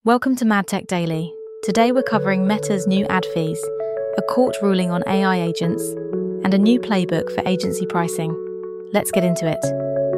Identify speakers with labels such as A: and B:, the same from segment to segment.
A: Welcome to MadTech Daily. Today we're covering Meta's new ad fees, a court ruling on AI agents, and a new playbook for agency pricing. Let's get into it.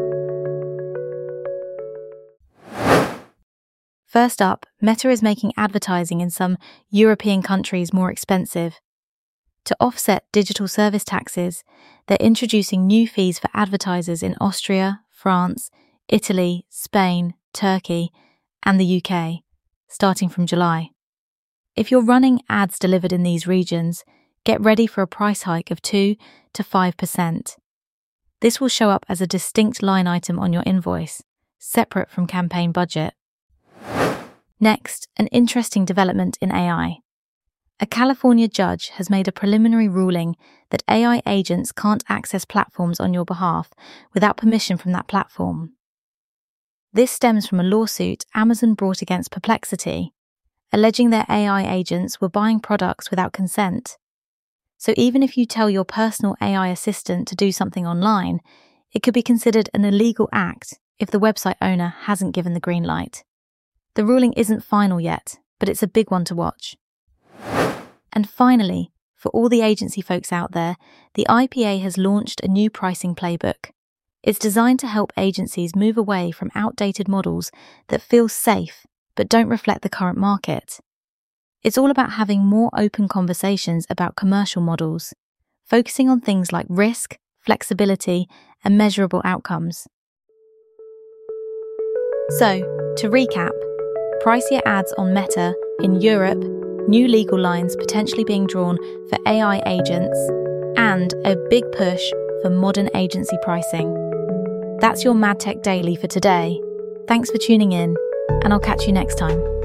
A: First up, Meta is making advertising in some European countries more expensive. To offset digital service taxes, they're introducing new fees for advertisers in Austria, France, Italy, Spain, Turkey, and the UK, starting from July. If you're running ads delivered in these regions, get ready for a price hike of 2 to 5%. This will show up as a distinct line item on your invoice, separate from campaign budget. Next, an interesting development in AI. A California judge has made a preliminary ruling that AI agents can't access platforms on your behalf without permission from that platform. This stems from a lawsuit Amazon brought against Perplexity, alleging their AI agents were buying products without consent. So even if you tell your personal AI assistant to do something online, it could be considered an illegal act if the website owner hasn't given the green light. The ruling isn't final yet, but it's a big one to watch. And finally, for all the agency folks out there, the IPA has launched a new pricing playbook. It's designed to help agencies move away from outdated models that feel safe but don't reflect the current market. It's all about having more open conversations about commercial models, focusing on things like risk, flexibility, and measurable outcomes. So, to recap, pricier ads on Meta in Europe, new legal lines potentially being drawn for AI agents, and a big push for modern agency pricing. That's your MadTech Daily for today. Thanks for tuning in, and I'll catch you next time.